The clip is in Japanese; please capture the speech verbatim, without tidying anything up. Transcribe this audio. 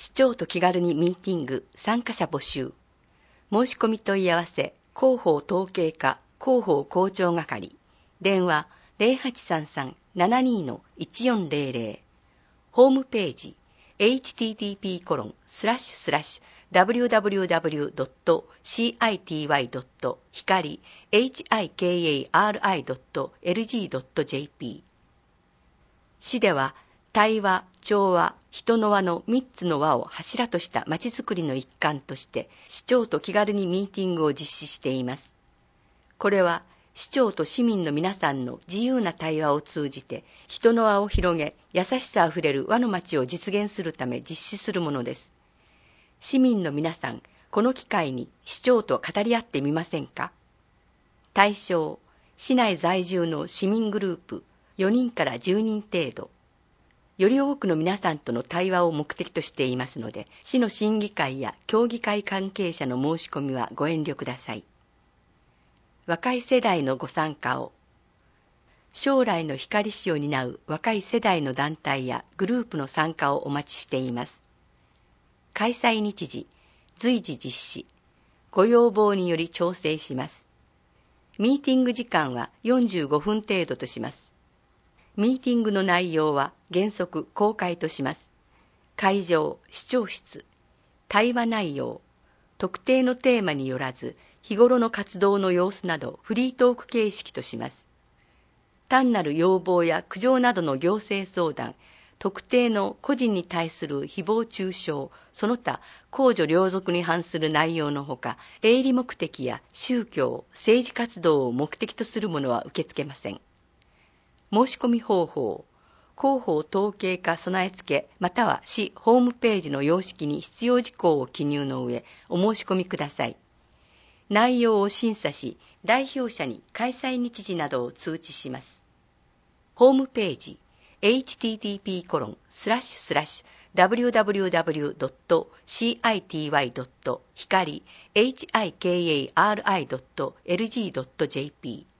市長と気軽にミーティング参加者募集。申し込み問い合わせ広報統計課広報広聴係。電話 ゼロはちさんさん ななに いちよんゼロゼロ。ホームページ エイチティーティーピーコロンスラッシュスラッシュダブリューダブリューダブリュードットシーアイティーワイドットひかり エイチアイケーエーアールアイドットエルジードットジェーピー。 市では対話、調和、人の輪のみっつの輪を柱としたまちづくりの一環として市長と気軽にミーティングを実施しています。これは市長と市民の皆さんの自由な対話を通じて人の輪を広げ、優しさあふれる輪の町を実現するため実施するものです。市民の皆さん、この機会に市長と語り合ってみませんか？対象、市内在住の市民グループよにんからじゅうにん程度。より多くの皆さんとの対話を目的としていますので、市の審議会や協議会関係者の申し込みはご遠慮ください。若い世代のご参加を。将来の光市を担う若い世代の団体やグループの参加をお待ちしています。開催日時、随時実施。ご要望により調整します。ミーティング時間はよんじゅうごふん程度とします。ミーティングの内容は原則公開とします。会場、視聴室、対話内容、特定のテーマによらず、日頃の活動の様子などフリートーク形式とします。単なる要望や苦情などの行政相談、特定の個人に対する誹謗中傷、その他公序良俗に反する内容のほか、営利目的や宗教、政治活動を目的とするものは受け付けません。申し込み方法、広報統計課備え付けまたは市ホームページの様式に必要事項を記入の上、お申し込みください。内容を審査し、代表者に開催日時などを通知します。ホームページエイチティーティーピーコロンスラッシュスラッシュダブリューダブリューダブリュードットシーアイティーワイドットひかり エイチアイケーエーアールアイドットエルジードットジェーピー